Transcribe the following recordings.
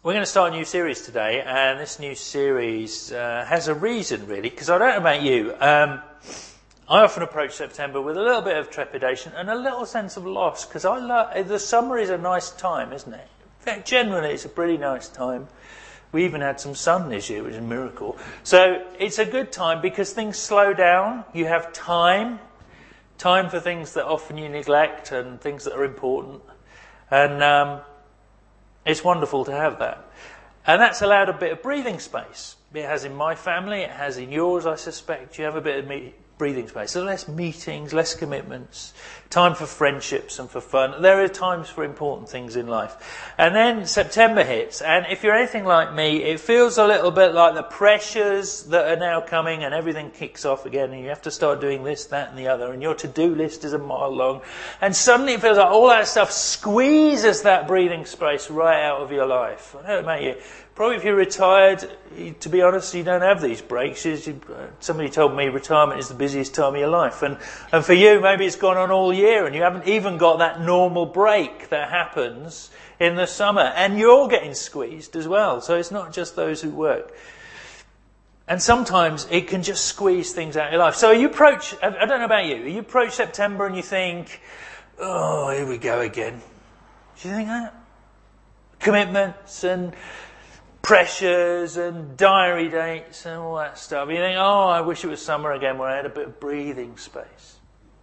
We're going to start a new series today, and this new series has a reason, really, because I don't know about you. I often approach September with a little bit of trepidation and a little sense of loss, because the summer is a nice time, isn't it? In fact, generally, it's a pretty nice time. We even had some sun this year, which is a miracle. So it's a good time because things slow down. You have time for things that often you neglect and things that are important. And it's wonderful to have that. And that's allowed a bit of breathing space. It has in my family, it has in yours, I suspect. You have a bit of breathing space. So less meetings, less commitments, time for friendships and for fun. There are times for important things in life. And then September hits, and if you're anything like me, it feels a little bit like the pressures that are now coming and everything kicks off again, and you have to start doing this, that and the other, and your to-do list is a mile long. And suddenly it feels like all that stuff squeezes that breathing space right out of your life. I don't know about you. Probably if you're retired, to be honest, you don't have these breaks. Somebody told me retirement is the busiest time of your life. And for you, maybe it's gone on all year and you haven't even got that normal break that happens in the summer. And you're getting squeezed as well. So it's not just those who work. And sometimes it can just squeeze things out of your life. So I don't know about you approach September and you think, oh, here we go again. Do you think that? Commitments and pressures and diary dates and all that stuff. You think, oh, I wish it was summer again where I had a bit of breathing space.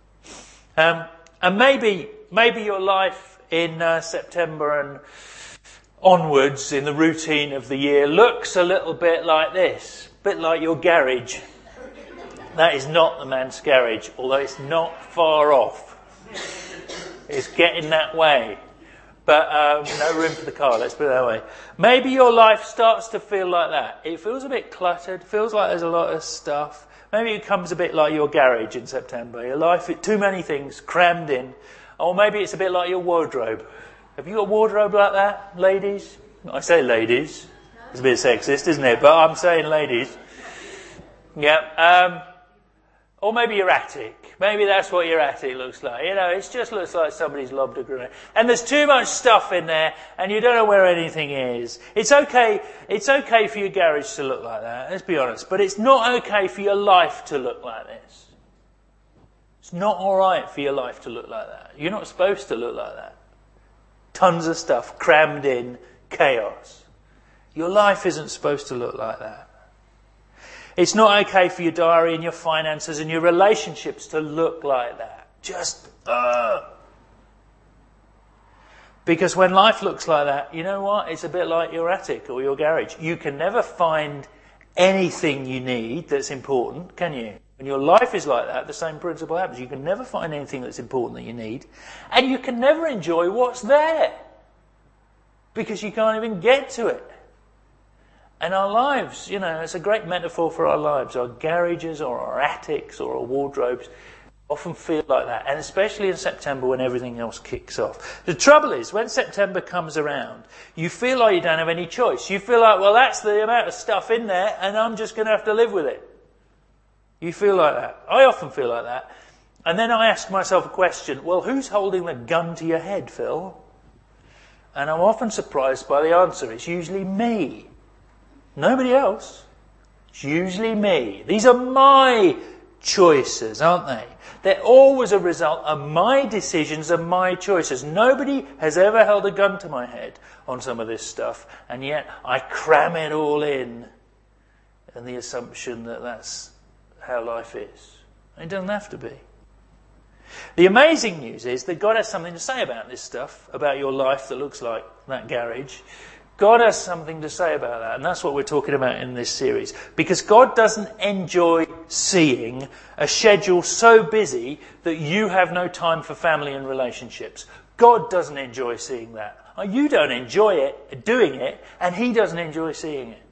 And maybe your life in September and onwards in the routine of the year looks a little bit like this. A bit like your garage. That is not the man's garage, although it's not far off. It's getting that way. But no room for the car, let's put it that way. Maybe your life starts to feel like that. It feels a bit cluttered, feels like there's a lot of stuff. Maybe it becomes a bit like your garage in September. Your life, too many things crammed in. Or maybe it's a bit like your wardrobe. Have you got a wardrobe like that, ladies? I say ladies. It's a bit sexist, isn't it? But I'm saying ladies. Yeah. Or maybe your attic. Maybe that's what your attic looks like. You know, it just looks like somebody's lobbed a grenade. And there's too much stuff in there, and you don't know where anything is. It's okay for your garage to look like that, let's be honest. But it's not okay for your life to look like this. It's not alright for your life to look like that. You're not supposed to look like that. Tons of stuff crammed in, chaos. Your life isn't supposed to look like that. It's not okay for your diary and your finances and your relationships to look like that. Because when life looks like that, you know what? It's a bit like your attic or your garage. You can never find anything you need that's important, can you? When your life is like that, the same principle happens. You can never find anything that's important that you need. And you can never enjoy what's there. Because you can't even get to it. And our lives, you know, it's a great metaphor for our lives. Our garages or our attics or our wardrobes often feel like that. And especially in September when everything else kicks off. The trouble is, when September comes around, you feel like you don't have any choice. You feel like, well, that's the amount of stuff in there and I'm just going to have to live with it. You feel like that. I often feel like that. And then I ask myself a question, well, who's holding the gun to your head, Phil? And I'm often surprised by the answer. It's usually me. Nobody else. It's usually me. These are my choices, aren't they? They're always a result of my decisions and my choices. Nobody has ever held a gun to my head on some of this stuff, and yet I cram it all in the assumption that that's how life is. It doesn't have to be. The amazing news is that God has something to say about this stuff, about your life that looks like that garage. God has something to say about that, and that's what we're talking about in this series. Because God doesn't enjoy seeing a schedule so busy that you have no time for family and relationships. God doesn't enjoy seeing that. You don't enjoy it, doing it, and He doesn't enjoy seeing it.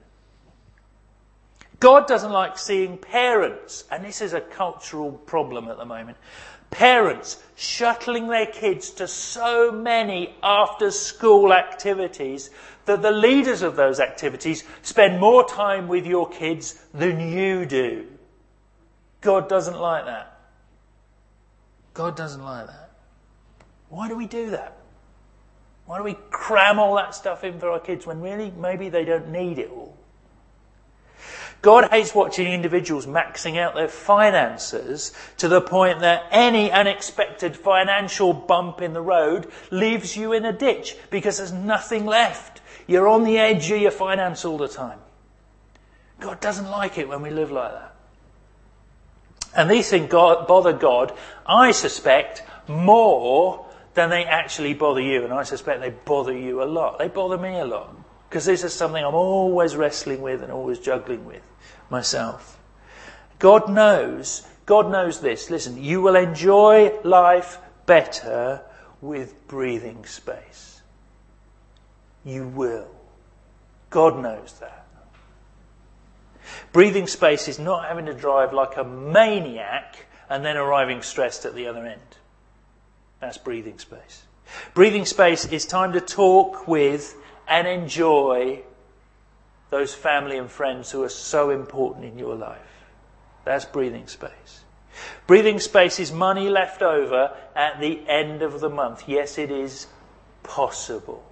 God doesn't like seeing parents, and this is a cultural problem at the moment, parents shuttling their kids to so many after-school activities that the leaders of those activities spend more time with your kids than you do. God doesn't like that. God doesn't like that. Why do we do that? Why do we cram all that stuff in for our kids when really maybe they don't need it all? God hates watching individuals maxing out their finances to the point that any unexpected financial bump in the road leaves you in a ditch because there's nothing left. You're on the edge of your finance all the time. God doesn't like it when we live like that. And these things bother God, I suspect, more than they actually bother you. And I suspect they bother you a lot. They bother me a lot. Because this is something I'm always wrestling with and always juggling with myself. God knows this. Listen, you will enjoy life better with breathing space. You will. God knows that. Breathing space is not having to drive like a maniac and then arriving stressed at the other end. That's breathing space. Breathing space is time to talk with and enjoy those family and friends who are so important in your life. That's breathing space. Breathing space is money left over at the end of the month. Yes, it is possible.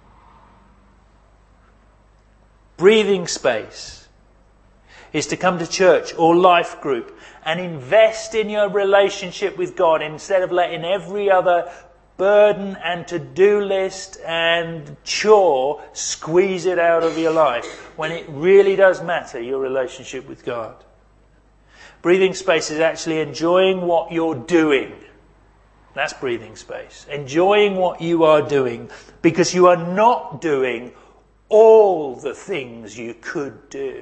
Breathing space is to come to church or life group and invest in your relationship with God instead of letting every other burden and to-do list and chore squeeze it out of your life when it really does matter, your relationship with God. Breathing space is actually enjoying what you're doing. That's breathing space. Enjoying what you are doing because you are not doing all the things you could do.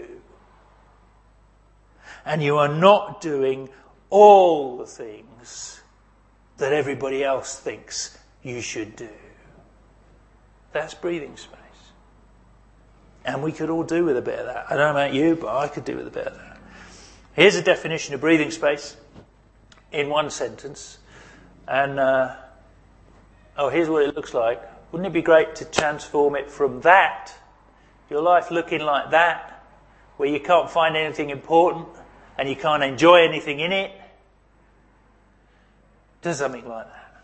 And you are not doing all the things that everybody else thinks you should do. That's breathing space. And we could all do with a bit of that. I don't know about you, but I could do with a bit of that. Here's a definition of breathing space in one sentence. And, here's what it looks like. Wouldn't it be great to transform it from that, your life looking like that, where you can't find anything important and you can't enjoy anything in it, to something like that.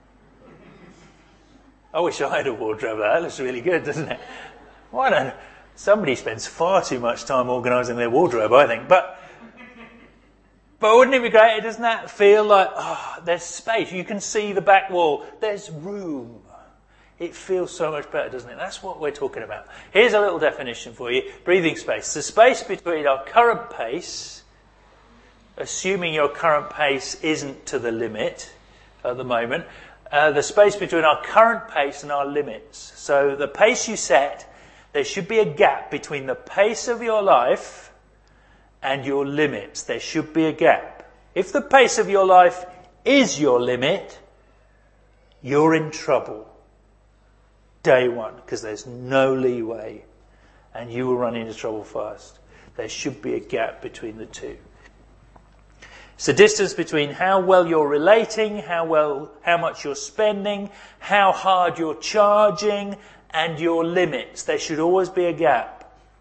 I wish I had a wardrobe like that. That looks really good, doesn't it? Why don't somebody spends far too much time organising their wardrobe, I think. But wouldn't it be great? Doesn't that feel like, there's space. You can see the back wall. There's room. It feels so much better, doesn't it? That's what we're talking about. Here's a little definition for you. Breathing space. The space between our current pace, assuming your current pace isn't to the limit at the moment, the space between our current pace and our limits. So the pace you set, there should be a gap between the pace of your life and your limits. There should be a gap. If the pace of your life is your limit, you're in trouble. Day one, because there's no leeway and you will run into trouble fast. There should be a gap between the two. It's the distance between how well you're relating, how much you're spending, how hard you're charging, and your limits. There should always be a gap.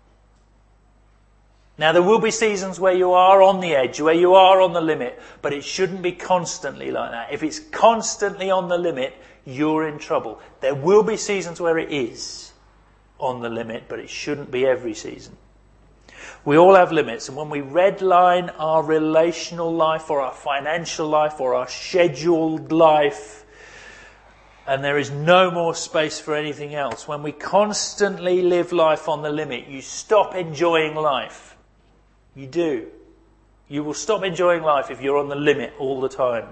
Now, there will be seasons where you are on the edge, where you are on the limit, but it shouldn't be constantly like that. If it's constantly on the limit, you're in trouble. There will be seasons where it is on the limit, but it shouldn't be every season. We all have limits, and when we redline our relational life or our financial life or our scheduled life, and there is no more space for anything else, when we constantly live life on the limit, you stop enjoying life. You do. You will stop enjoying life if you're on the limit all the time.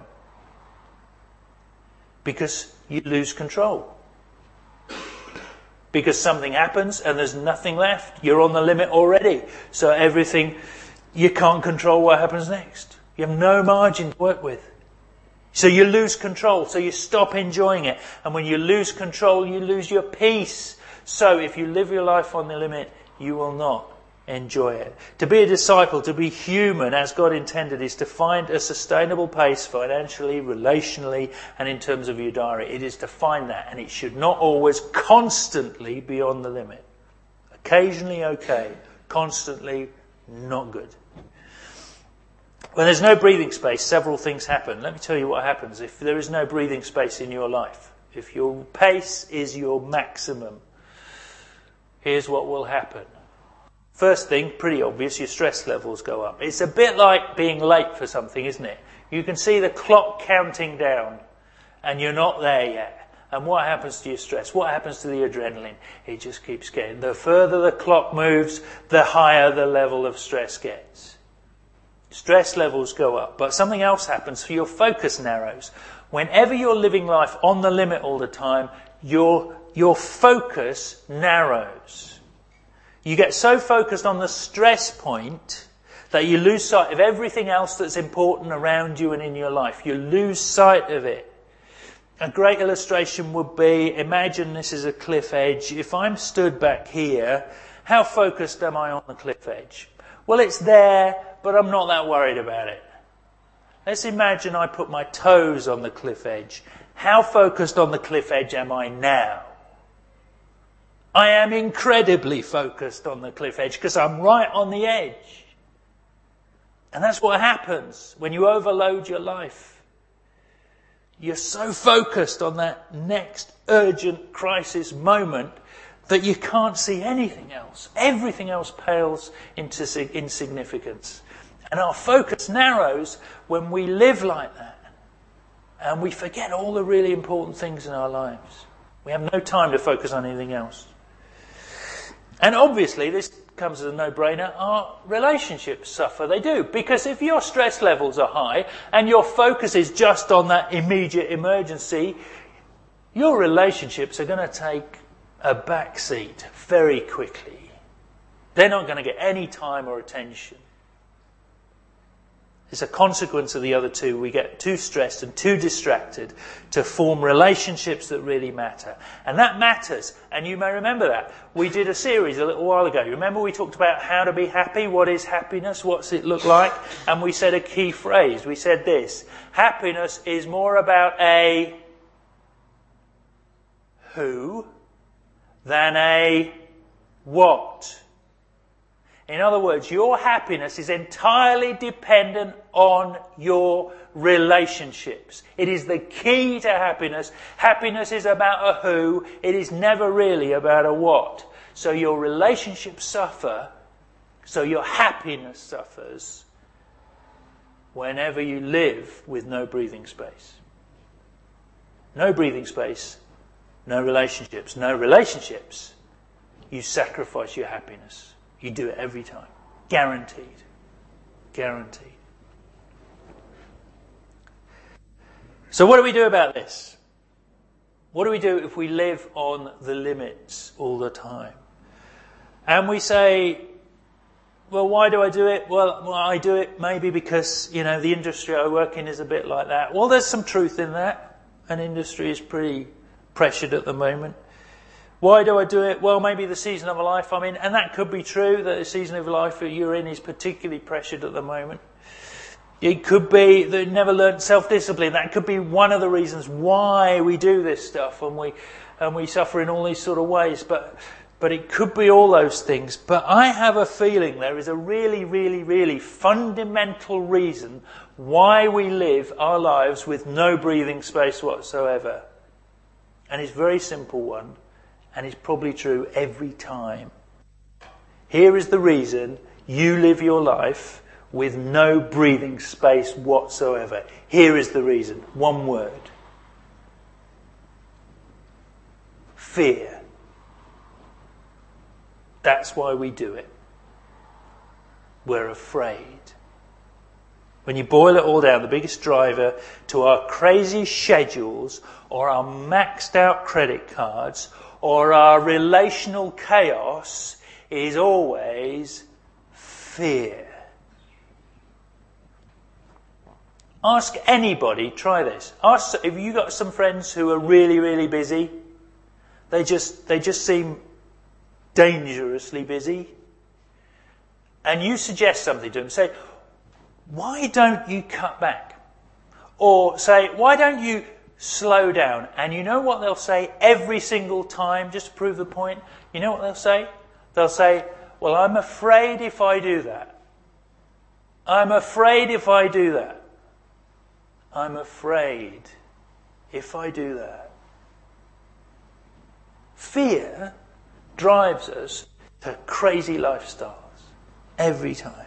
Because you lose control. Because something happens and there's nothing left. You're on the limit already. So everything, you can't control what happens next. You have no margin to work with. So you lose control. So you stop enjoying it. And when you lose control, you lose your peace. So if you live your life on the limit, you will not enjoy it. To be a disciple, to be human as God intended, is to find a sustainable pace financially, relationally, and in terms of your diary. It is to find that, and it should not always constantly be on the limit. Occasionally okay, constantly not good. When there's no breathing space, several things happen. Let me tell you what happens if there is no breathing space in your life. if your pace is your maximum, here's what will happen. First thing, pretty obvious, your stress levels go up. It's a bit like being late for something, isn't it? You can see the clock counting down and you're not there yet. And what happens to your stress? What happens to the adrenaline? It just keeps getting. The further the clock moves, the higher the level of stress gets. Stress levels go up. But something else happens. Your focus narrows. Whenever you're living life on the limit all the time, your focus narrows. You get so focused on the stress point that you lose sight of everything else that's important around you and in your life. You lose sight of it. A great illustration would be, imagine this is a cliff edge. If I'm stood back here, how focused am I on the cliff edge? Well, it's there, but I'm not that worried about it. Let's imagine I put my toes on the cliff edge. How focused on the cliff edge am I now? I am incredibly focused on the cliff edge because I'm right on the edge. And that's what happens when you overload your life. You're so focused on that next urgent crisis moment that you can't see anything else. Everything else pales into insignificance. And our focus narrows when we live like that. And we forget all the really important things in our lives. We have no time to focus on anything else. And obviously, this comes as a no-brainer, our relationships suffer. They do. Because if your stress levels are high and your focus is just on that immediate emergency, your relationships are going to take a back seat very quickly. They're not going to get any time or attention. It's a consequence of the other two. We get too stressed and too distracted to form relationships that really matter. And that matters. And you may remember that. We did a series a little while ago. Remember we talked about how to be happy? What is happiness? What's it look like? And we said a key phrase. We said this. Happiness is more about a who than a what. In other words, your happiness is entirely dependent on your relationships. It is the key to happiness. Happiness is about a who. It is never really about a what. So your relationships suffer, so your happiness suffers whenever you live with no breathing space. No breathing space, no relationships. No relationships, you sacrifice your happiness. You do it every time. Guaranteed. Guaranteed. So what do we do about this? What do we do if we live on the limits all the time? And we say, well, why do I do it? Well, I do it maybe because, the industry I work in is a bit like that. Well, there's some truth in that. An industry is pretty pressured at the moment. Why do I do it? Well, maybe the season of life I'm in, and that could be true, that the season of life that you're in is particularly pressured at the moment. It could be that you never learned self-discipline. That could be one of the reasons why we do this stuff, and we suffer in all these sort of ways. But it could be all those things. But I have a feeling there is a really, really, really fundamental reason why we live our lives with no breathing space whatsoever. And it's a very simple one. And it's probably true every time. Here is the reason you live your life with no breathing space whatsoever. Here is the reason. One word. Fear. That's why we do it. We're afraid. When you boil it all down, the biggest driver to our crazy schedules or our maxed out credit cards or our relational chaos is always fear. Ask anybody, try this. Ask if you got some friends who are really, really busy. They just seem dangerously busy. And you suggest something to them. Say, why don't you cut back? Or say, why don't you slow down? And you know what they'll say every single time, just to prove the point? You know what they'll say? They'll say, well, I'm afraid if I do that. I'm afraid if I do that. I'm afraid if I do that. Fear drives us to crazy lifestyles every time.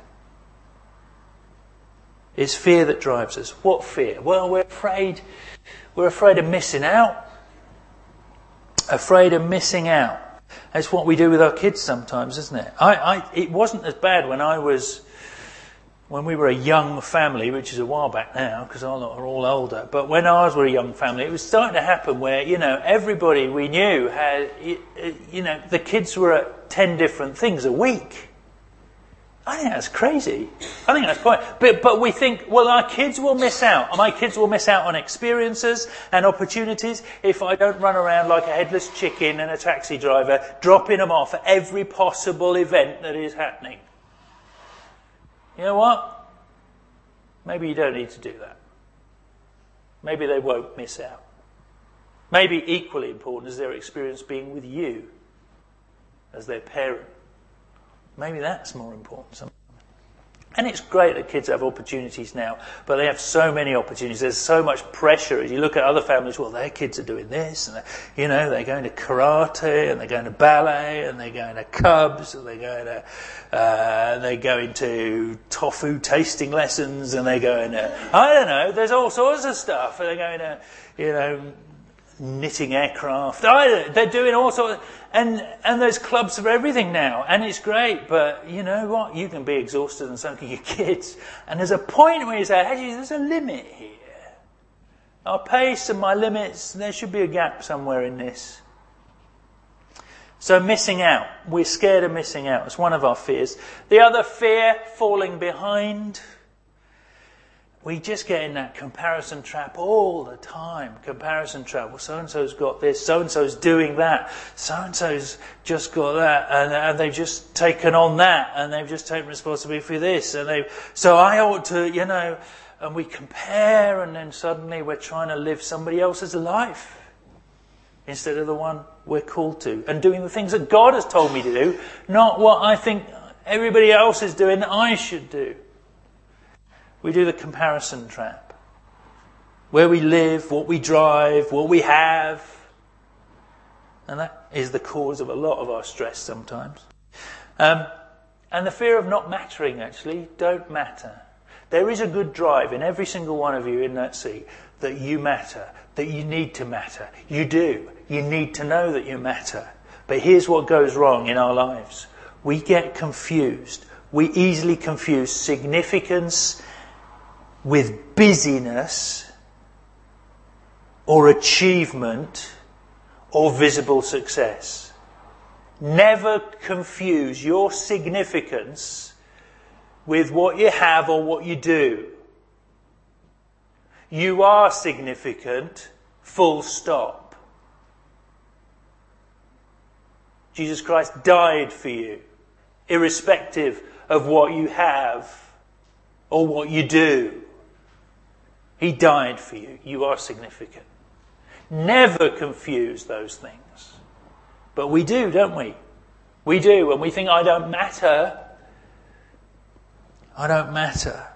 It's fear that drives us. What fear? Well, we're afraid of missing out. Afraid of missing out. That's what we do with our kids sometimes, isn't it? It wasn't as bad when we were a young family, which is a while back now, because our lot are all older. But when ours were a young family, it was starting to happen where, everybody we knew had, the kids were at 10 different things a week. I think that's crazy. I think that's quite... But we think, well, our kids will miss out. My kids will miss out on experiences and opportunities if I don't run around like a headless chicken and a taxi driver, dropping them off at every possible event that is happening. You know what? Maybe you don't need to do that. Maybe they won't miss out. Maybe equally important is their experience being with you as their parent. Maybe that's more important sometimes. And it's great that kids have opportunities now, but they have so many opportunities. There's so much pressure. As you look at other families, well, their kids are doing this, and they're going to karate, and they're going to ballet, and they're going to Cubs, and they're going to tofu tasting lessons, and they're going to, I don't know, there's all sorts of stuff. And they're going to, knitting aircraft. They're doing all sorts of, and there's clubs for everything now, and it's great, but you know what? You can be exhausted and so can your kids. And there's a point where you say, hey, there's a limit here. Our pace and my limits, there should be a gap somewhere in this. So missing out. We're scared of missing out. It's one of our fears. The other fear, falling behind. We just get in that comparison trap all the time. Comparison trap. Well, so-and-so's got this, so-and-so's doing that, so-and-so's just got that, and they've just taken on that, and they've just taken responsibility for this, so I ought to, and we compare, and then suddenly we're trying to live somebody else's life instead of the one we're called to, and doing the things that God has told me to do, not what I think everybody else is doing that I should do. We do the comparison trap. Where we live, what we drive, what we have. And that is the cause of a lot of our stress sometimes. And the fear of not mattering, actually. Don't matter. There is a good drive in every single one of you in that seat that you matter, that you need to matter. You do. You need to know that you matter. But here's what goes wrong in our lives. We get confused. We easily confuse significance with busyness or achievement or visible success. Never confuse your significance with what you have or what you do. You are significant, full stop. Jesus Christ died for you, irrespective of what you have or what you do. He died for you. You are significant. Never confuse those things. But we do, don't we? We do. When we think, I don't matter. I don't matter.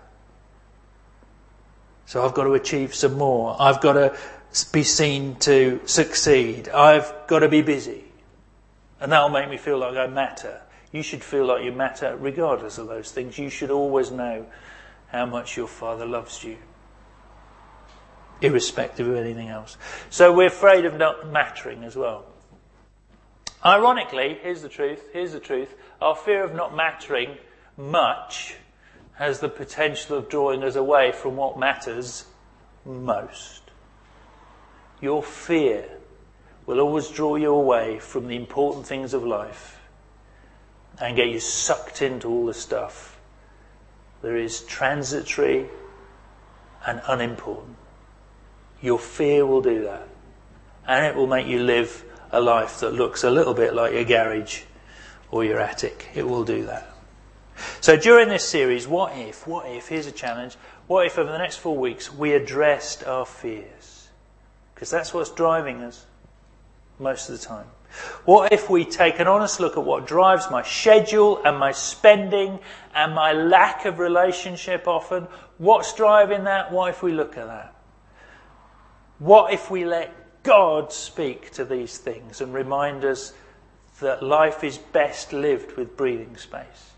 So I've got to achieve some more. I've got to be seen to succeed. I've got to be busy. And that'll make me feel like I matter. You should feel like you matter regardless of those things. You should always know how much your Father loves you, irrespective of anything else. So we're afraid of not mattering as well. Ironically, here's the truth, our fear of not mattering much has the potential of drawing us away from what matters most. Your fear will always draw you away from the important things of life and get you sucked into all the stuff that is transitory and unimportant. Your fear will do that. And it will make you live a life that looks a little bit like your garage or your attic. It will do that. So during this series, what if, here's a challenge, what if over the next 4 weeks we addressed our fears? Because that's what's driving us most of the time. What if we take an honest look at what drives my schedule and my spending and my lack of relationship often? What's driving that? What if we look at that? What if we let God speak to these things and remind us that life is best lived with breathing space?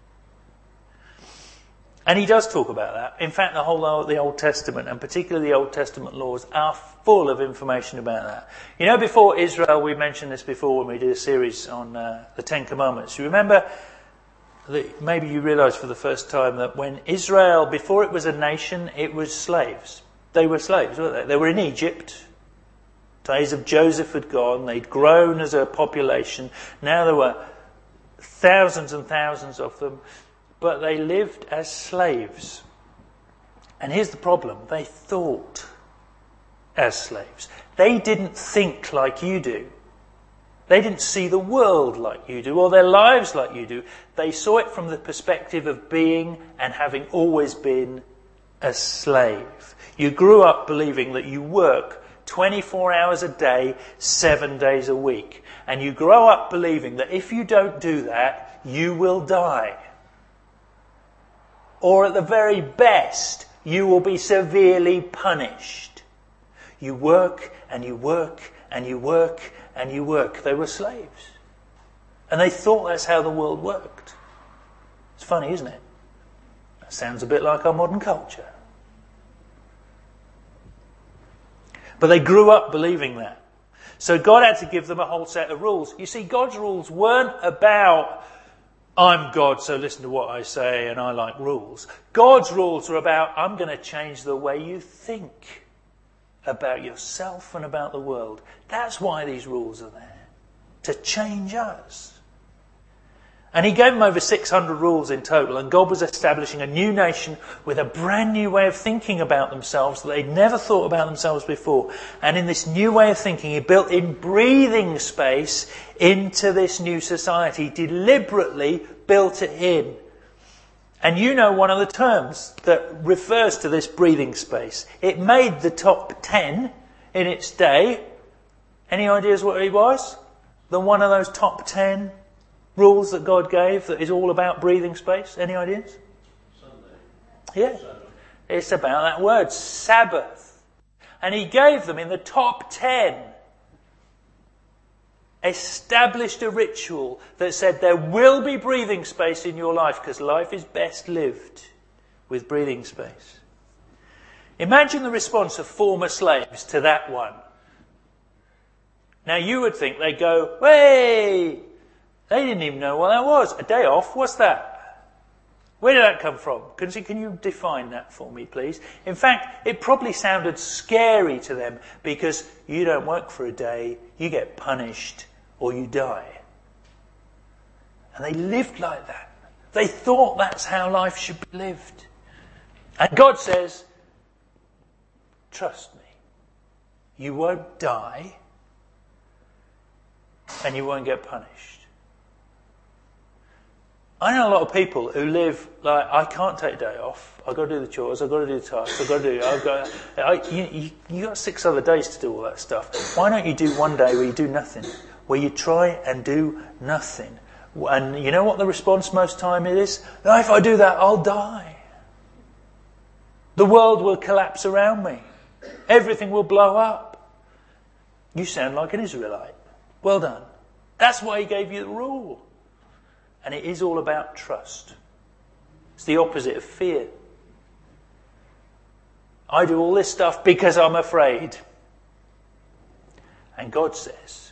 And he does talk about that. In fact, the Old Testament, and particularly the Old Testament laws, are full of information about that. You know, before Israel, we mentioned this before when we did a series on the Ten Commandments. You remember, maybe you realise for the first time, that when Israel, before it was a nation, it was slaves. They were slaves, weren't they? They were in Egypt. Days of Joseph had gone. They'd grown as a population. Now there were thousands and thousands of them. But they lived as slaves. And here's the problem. They thought as slaves. They didn't think like you do. They didn't see the world like you do, or their lives like you do. They saw it from the perspective of being and having always been a slave. You grew up believing that you work 24 hours a day, 7 days a week. And you grow up believing that if you don't do that, you will die. Or at the very best, you will be severely punished. You work and you work and you work and you work. They were slaves. And they thought that's how the world worked. It's funny, isn't it? That sounds a bit like our modern culture. But they grew up believing that. So God had to give them a whole set of rules. You see, God's rules weren't about, I'm God, so listen to what I say and I like rules. God's rules are about, I'm going to change the way you think about yourself and about the world. That's why these rules are there. To change us. And he gave them over 600 rules in total, and God was establishing a new nation with a brand new way of thinking about themselves that they'd never thought about themselves before. And in this new way of thinking, he built in breathing space into this new society, deliberately built it in. And you know one of the terms that refers to this breathing space. It made the top 10 in its day. Any ideas what it was? The one of those top 10 rules that God gave that is all about breathing space? Any ideas? Sunday. Yeah. It's about that word, Sabbath. And he gave them in the top 10. Established a ritual that said there will be breathing space in your life because life is best lived with breathing space. Imagine the response of former slaves to that one. Now you would think they'd go, "Way! They didn't even know what that was. A day off? What's that? Where did that come from? Can you define that for me, please?" In fact, it probably sounded scary to them because you don't work for a day, you get punished, or you die. And they lived like that. They thought that's how life should be lived. And God says, trust me. You won't die, and you won't get punished. I know a lot of people who live like, I can't take a day off. I've got to do the chores. I've got to do the tasks. I've got to do. You got 6 other days to do all that stuff. Why don't you do one day where you do nothing, where you try and do nothing? And you know what the response most time is? No, if I do that, I'll die. The world will collapse around me. Everything will blow up. You sound like an Israelite. Well done. That's why he gave you the rule. And it is all about trust. It's the opposite of fear. I do all this stuff because I'm afraid. And God says,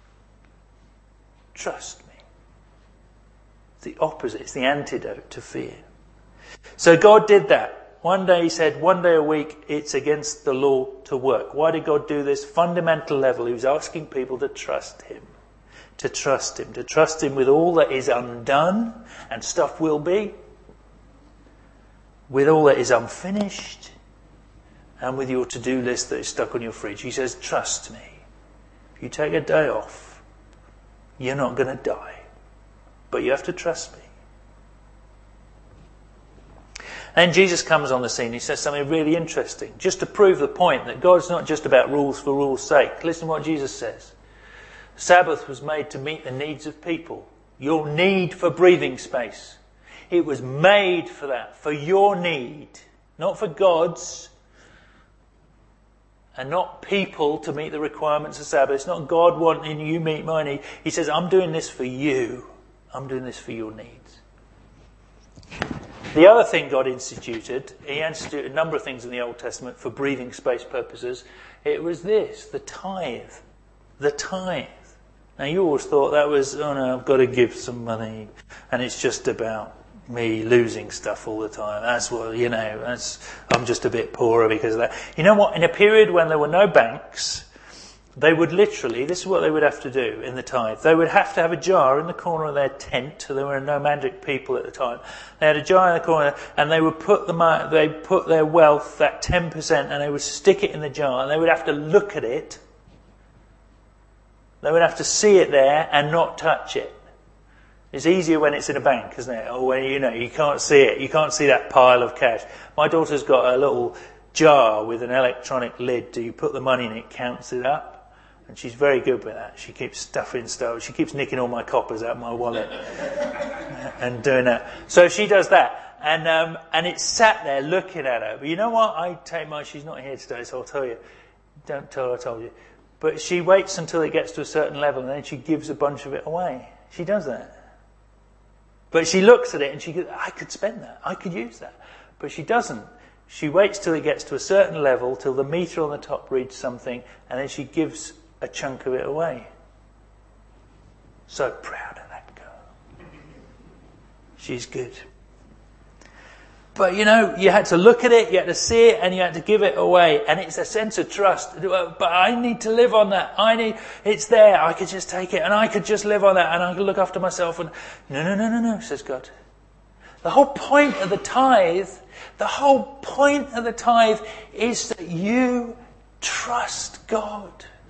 trust me. It's the opposite. It's the antidote to fear. So God did that. One day he said, 1 day a week, it's against the law to work. Why did God do this? Fundamental level. He was asking people to trust him. To trust him with all that is undone, and stuff will be, with all that is unfinished, and with your to-do list that is stuck on your fridge. He says, trust me. If you take a day off, you're not going to die, but you have to trust me. And Jesus comes on the scene. He says something really interesting, just to prove the point that God's not just about rules for rules' sake. Listen to what Jesus says. Sabbath was made to meet the needs of people. Your need for breathing space. It was made for that, for your need, not for God's. and not people to meet the requirements of Sabbath. It's not God wanting you meet my need. He says, I'm doing this for you. I'm doing this for your needs. The other thing God instituted, he instituted a number of things in the Old Testament for breathing space purposes. It was this, the tithe. The tithe. Now you always thought that was, oh no, I've got to give some money and it's just about me losing stuff all the time. That's what, I'm just a bit poorer because of that. You know what? In a period when there were no banks, they would literally, this is what they would have to do in the tithe. They would have to have a jar in the corner of their tent. There were nomadic people at the time. They had a jar in the corner and they would put their wealth, that 10%, and they would stick it in the jar and they would have to look at it. They would have to see it there and not touch it. It's easier when it's in a bank, isn't it? Or when, you can't see it. You can't see that pile of cash. My daughter's got a little jar with an electronic lid. You put the money in, it counts it up. And she's very good with that. She keeps stuffing stuff. She keeps nicking all my coppers out of my wallet and doing that. So she does that. And it's sat there looking at her. But you know what? I take she's not here today, so I'll tell you. Don't tell her I told you. But she waits until it gets to a certain level and then she gives a bunch of it away. She does that. But she looks at it and she goes, I could spend that. I could use that. But she doesn't. She waits till it gets to a certain level, till the meter on the top reads something, and then she gives a chunk of it away. So proud of that girl. She's good. But you had to look at it, you had to see it, and you had to give it away. And it's a sense of trust. But I need to live on that. It's there. I could just take it and I could just live on that and I could look after myself. And no, says God. The whole point of the tithe is that you trust God.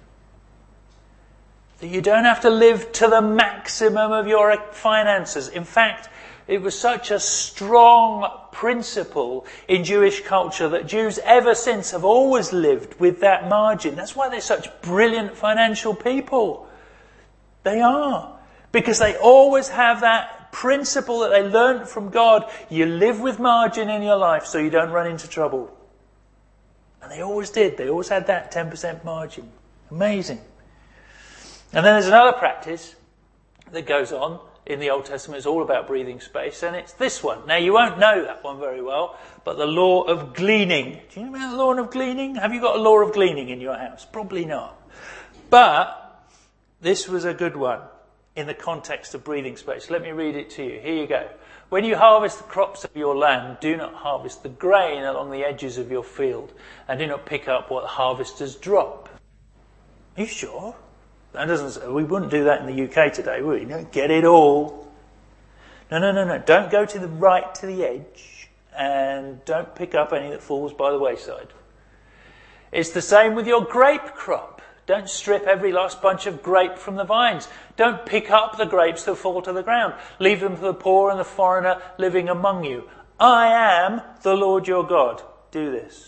That you don't have to live to the maximum of your finances. In fact, it was such a strong principle in Jewish culture that Jews ever since have always lived with that margin. That's why they're such brilliant financial people. They are. Because they always have that principle that they learnt from God. You live with margin in your life so you don't run into trouble. And they always did. They always had that 10% margin. Amazing. And then there's another practice that goes on in the Old Testament. It's all about breathing space, and it's this one. Now, you won't know that one very well, but the law of gleaning. Do you know about the law of gleaning? Have you got a law of gleaning in your house? Probably not. But this was a good one in the context of breathing space. Let me read it to you. Here you go. When you harvest the crops of your land, do not harvest the grain along the edges of your field, and do not pick up what the harvesters drop. Are you sure? We wouldn't do that in the UK today, would we? Don't get it all. No. Don't go to the edge and don't pick up any that falls by the wayside. It's the same with your grape crop. Don't strip every last bunch of grape from the vines. Don't pick up the grapes that fall to the ground. Leave them for the poor and the foreigner living among you. I am the Lord your God. Do this.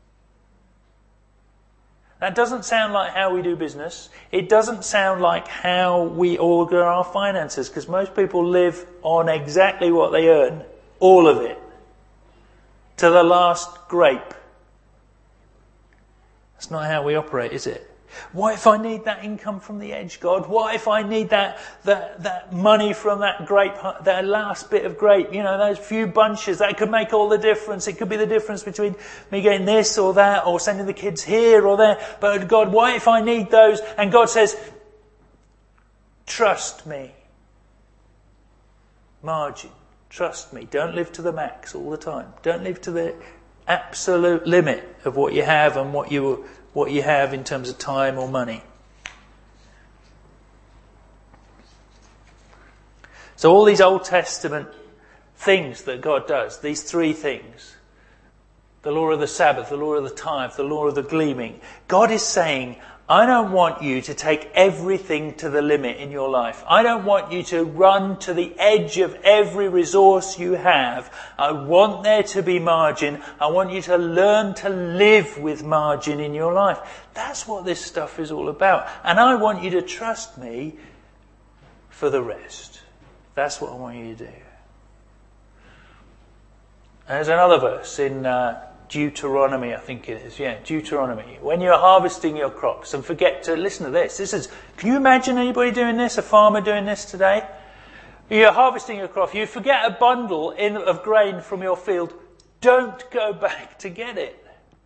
That doesn't sound like how we do business. It doesn't sound like how we order our finances, because most people live on exactly what they earn. All of it. To the last grape. That's not how we operate, is it? What if I need that income from the edge, God? What if I need that money from that grape, that last bit of grape? Those few bunches, that could make all the difference. It could be the difference between me getting this or that, or sending the kids here or there. But God, what if I need those? And God says, trust me. Margin. Trust me. Don't live to the max all the time. Don't live to the absolute limit of what you have and what you have in terms of time or money. So all these Old Testament things that God does, these three things, the law of the Sabbath, the law of the tithe, the law of the gleaming, God is saying, I don't want you to take everything to the limit in your life. I don't want you to run to the edge of every resource you have. I want there to be margin. I want you to learn to live with margin in your life. That's what this stuff is all about. And I want you to trust me for the rest. That's what I want you to do. There's another verse in Deuteronomy, I think it is. Yeah, Deuteronomy. When you're harvesting your crops, and forget to listen to this. Can you imagine anybody doing this? A farmer doing this today? You're harvesting your crop. You forget a bundle of grain from your field. Don't go back to get it.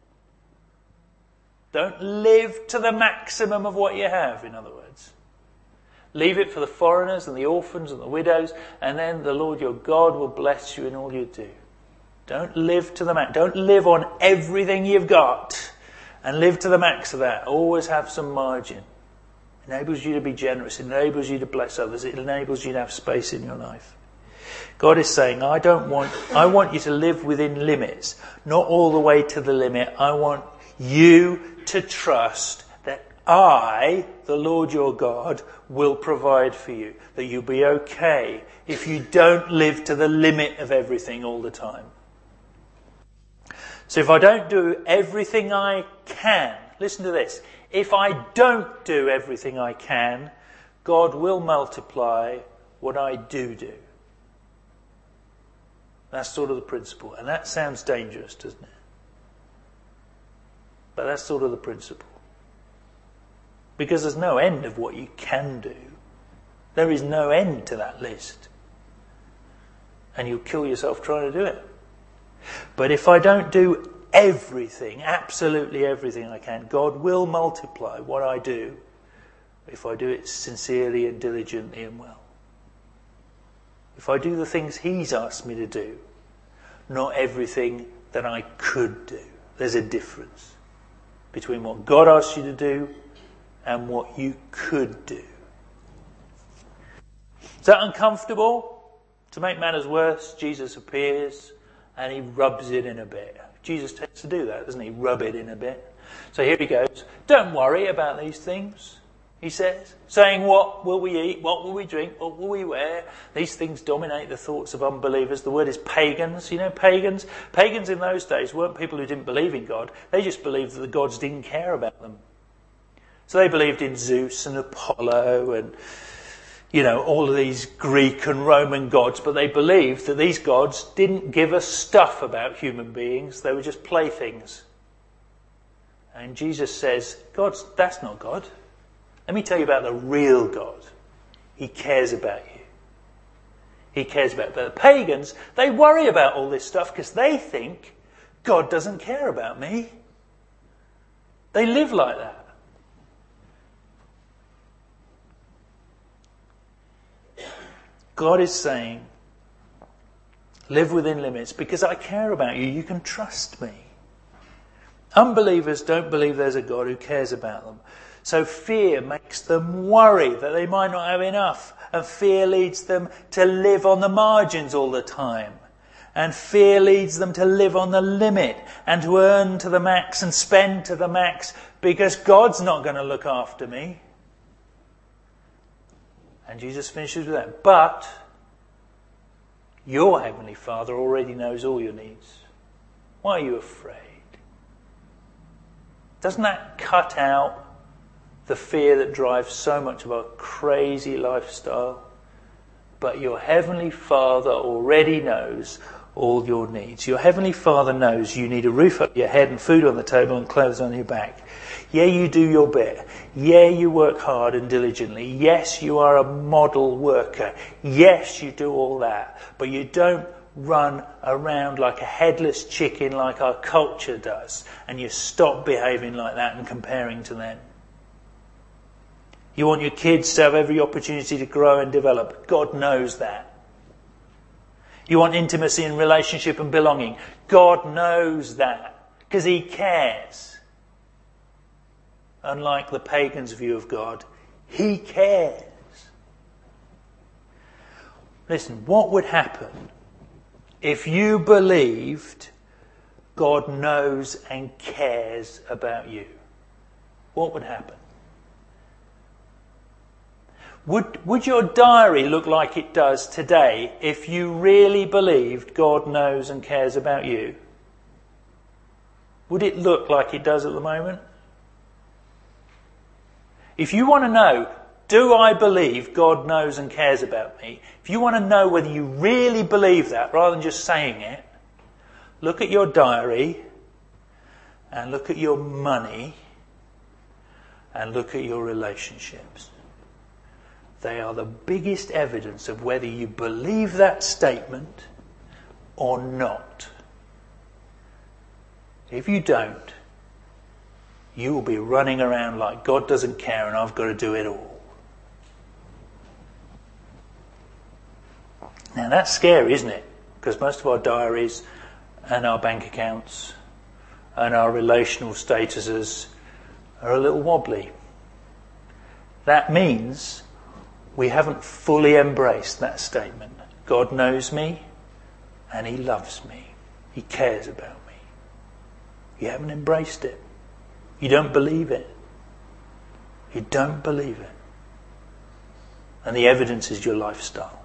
Don't live to the maximum of what you have, in other words. Leave it for the foreigners and the orphans and the widows, and then the Lord your God will bless you in all you do. Don't live to the max. Don't live on everything you've got and live to the max of that. Always have some margin. It enables you to be generous. It enables you to bless others. It enables you to have space in your life. God is saying, I want you to live within limits, not all the way to the limit. I want you to trust that I, the Lord your God, will provide for you. That you'll be okay if you don't live to the limit of everything all the time. So if I don't do everything I can, listen to this. If I don't do everything I can, God will multiply what I do. That's sort of the principle. And that sounds dangerous, doesn't it? But that's sort of the principle. Because there's no end of what you can do. There is no end to that list. And you'll kill yourself trying to do it. But if I don't do everything, absolutely everything I can, God will multiply what I do if I do it sincerely and diligently and well. If I do the things He's asked me to do, not everything that I could do. There's a difference between what God asks you to do and what you could do. Is that uncomfortable? To make matters worse, Jesus appears and He rubs it in a bit. Jesus tends to do that, doesn't He? Rub it in a bit. So here He goes. Don't worry about these things, He says. Saying, what will we eat? What will we drink? What will we wear? These things dominate the thoughts of unbelievers. The word is pagans. You know, pagans? Pagans in those days weren't people who didn't believe in God. They just believed that the gods didn't care about them. So they believed in Zeus and Apollo and, all of these Greek and Roman gods, but they believed that these gods didn't give us stuff about human beings. They were just playthings. And Jesus says, that's not God. Let me tell you about the real God. He cares about you. He cares about you. But the pagans, they worry about all this stuff because they think God doesn't care about me. They live like that. God is saying, live within limits because I care about you. You can trust me. Unbelievers don't believe there's a God who cares about them. So fear makes them worry that they might not have enough. And fear leads them to live on the margins all the time. And fear leads them to live on the limit and to earn to the max and spend to the max because God's not going to look after me. And Jesus finishes with that. But your Heavenly Father already knows all your needs. Why are you afraid? Doesn't that cut out the fear that drives so much of our crazy lifestyle? But your Heavenly Father already knows all your needs. Your Heavenly Father knows you need a roof over your head and food on the table and clothes on your back. Yeah, you do your bit. Yeah, you work hard and diligently. Yes, you are a model worker. Yes, you do all that. But you don't run around like a headless chicken like our culture does. And you stop behaving like that and comparing to them. You want your kids to have every opportunity to grow and develop. God knows that. You want intimacy and relationship and belonging. God knows that. Because He cares. Unlike the pagans' view of God, He cares. Listen, what would happen if you believed God knows and cares about you? What would happen? Would your diary look like it does today if you really believed God knows and cares about you? Would it look like it does at the moment? If you want to know, do I believe God knows and cares about me? If you want to know whether you really believe that rather than just saying it, look at your diary and look at your money and look at your relationships. They are the biggest evidence of whether you believe that statement or not. If you don't, you will be running around like God doesn't care and I've got to do it all. Now that's scary, isn't it? Because most of our diaries and our bank accounts and our relational statuses are a little wobbly. That means we haven't fully embraced that statement. God knows me and He loves me. He cares about me. You haven't embraced it. You don't believe it. You don't believe it. And the evidence is your lifestyle.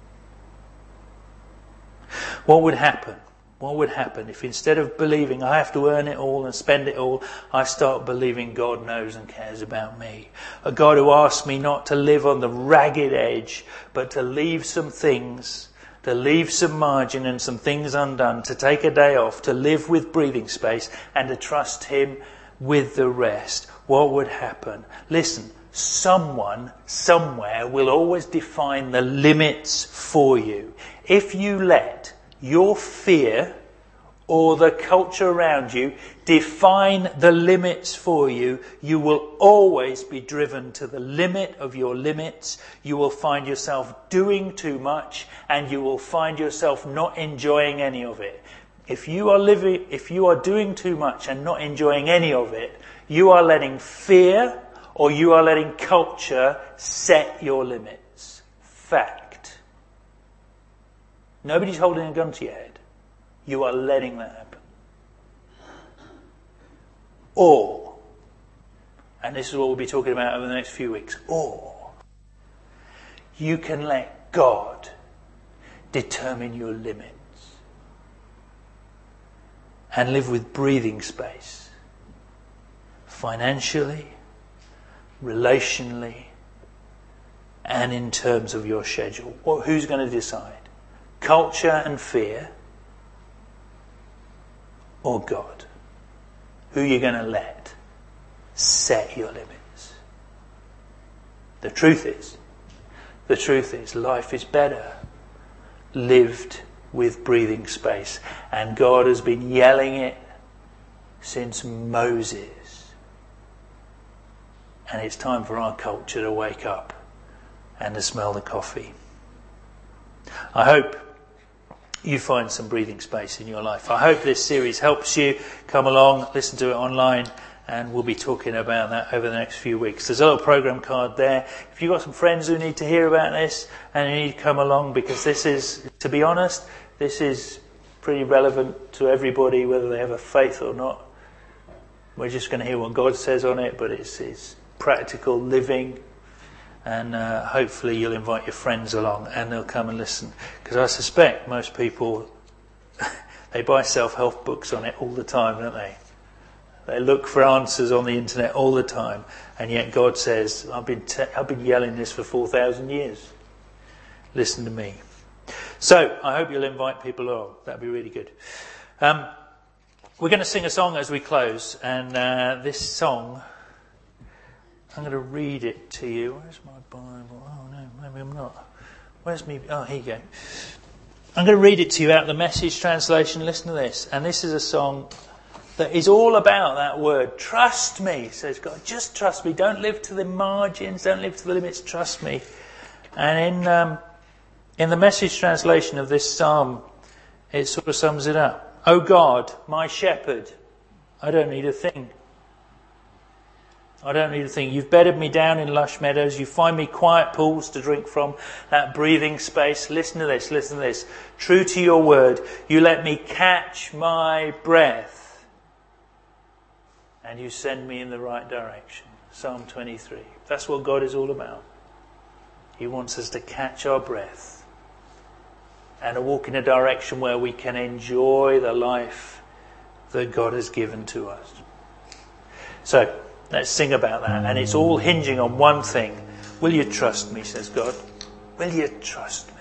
What would happen? What would happen if instead of believing I have to earn it all and spend it all, I start believing God knows and cares about me? A God who asks me not to live on the ragged edge, but to leave some things, to leave some margin and some things undone, to take a day off, to live with breathing space and to trust Him with the rest. What would happen? Listen, someone, somewhere will always define the limits for you. If you let your fear or the culture around you define the limits for you, you will always be driven to the limit of your limits. You will find yourself doing too much and you will find yourself not enjoying any of it. If you are doing too much and not enjoying any of it, you are letting fear or you are letting culture set your limits. Fact. Nobody's holding a gun to your head. You are letting that happen. Or, and this is what we'll be talking about over the next few weeks, or you can let God determine your limits and live with breathing space, financially, relationally, and in terms of your schedule. Well, who's going to decide? Culture and fear, or God? Who are you going to let set your limits? The truth is, life is better lived with breathing space. And God has been yelling it since Moses. And it's time for our culture to wake up and to smell the coffee. I hope you find some breathing space in your life. I hope this series helps you. Come along, listen to it online, and we'll be talking about that over the next few weeks. There's a little program card there. If you've got some friends who need to hear about this and you need to come along, because this is, to be honest, this is pretty relevant to everybody, whether they have a faith or not. We're just going to hear what God says on it, but it's practical living. And hopefully you'll invite your friends along and they'll come and listen. Because I suspect most people, they buy self-help books on it all the time, don't they? They look for answers on the internet all the time. And yet God says, I've been yelling this for 4,000 years. Listen to me. So I hope you'll invite people along. That'd be really good. We're going to sing a song as we close. And this song, I'm going to read it to you. Where's my Bible? Oh no, maybe I'm not. Where's me? Oh, here you go. I'm going to read it to you out of the Message translation. Listen to this. And this is a song that is all about that word. Trust me, says God. Just trust me. Don't live to the margins. Don't live to the limits. Trust me. And in the Message translation of this psalm, it sort of sums it up. Oh God, my shepherd, I don't need a thing. I don't need a thing. You've bedded me down in lush meadows. You find me quiet pools to drink from, that breathing space. Listen to this, listen to this. True to your word, you let me catch my breath. And you send me in the right direction. Psalm 23. That's what God is all about. He wants us to catch our breath and to walk in a direction where we can enjoy the life that God has given to us. So, let's sing about that. And it's all hinging on one thing. Will you trust me, says God? Will you trust me?